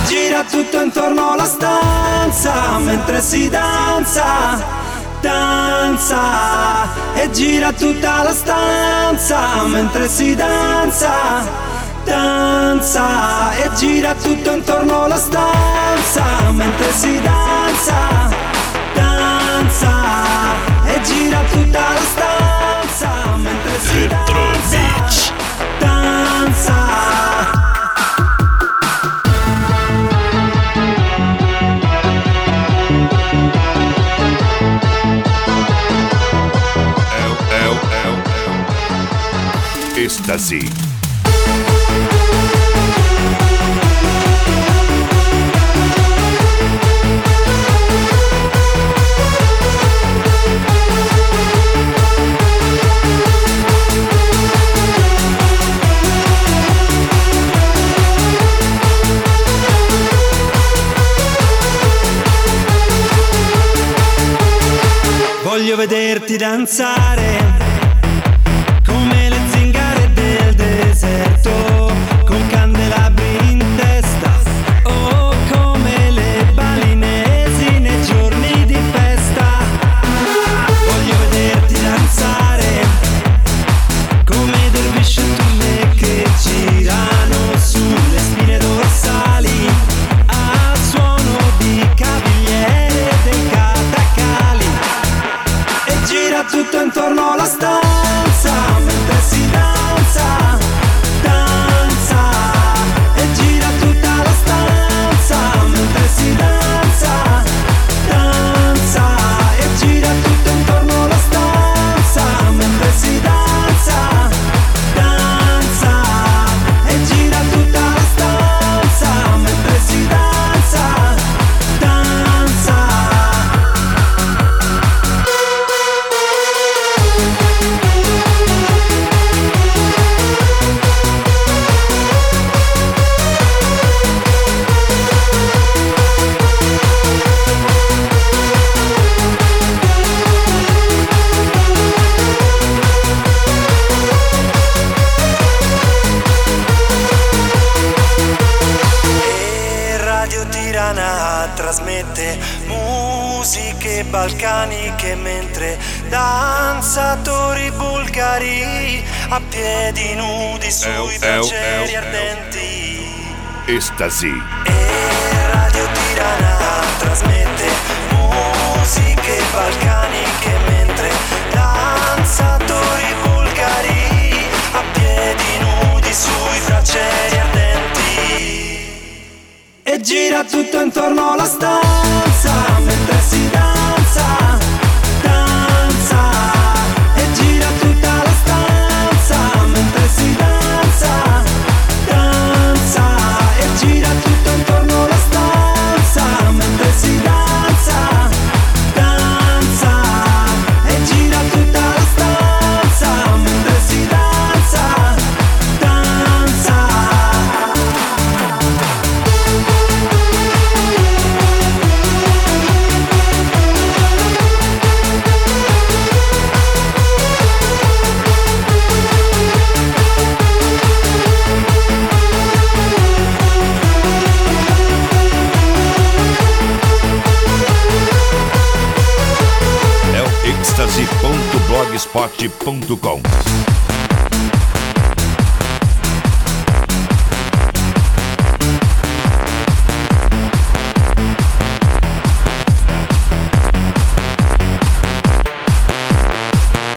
gira tutto intorno alla stanza mentre si danza, danza. E gira tutta la stanza mentre si danza, danza. E gira tutto intorno alla stanza mentre si danza, danza. E gira tutta la stanza mentre si danza, danza. Estasi. Voglio vederti danzare come le zingare del deserto, con candelabri in testa, o come le balinesi nei giorni di festa. Voglio vederti danzare come dervisce e turne che girano sulle spine dorsali al suono di cavigliere dei catacali. E gira tutto intorno alla stanza mentre si danza, danza. E gira tutta la stanza mentre si danza, danza. E gira tutto intorno alla stanza mentre si danza, danza. E gira tutta la stanza mentre si danza, danza. E Radio Tirana trasmette musiche balcaniche mentre danzatori bulgari a piedi nudi sui bracieri ardenti. Estasi. E Radio Tirana trasmette musiche balcaniche mentre danzatori bulgari a piedi nudi sui bracieri ardenti. E gira tutto intorno alla stanza mentre si danza, danza. E gira tutta la stanza mentre si danza, danza. E gira tutto intorno alla stanza mentre si danza, danza. E gira tutta la stanza mentre si danza, danza. Ecstasy.blogspot.com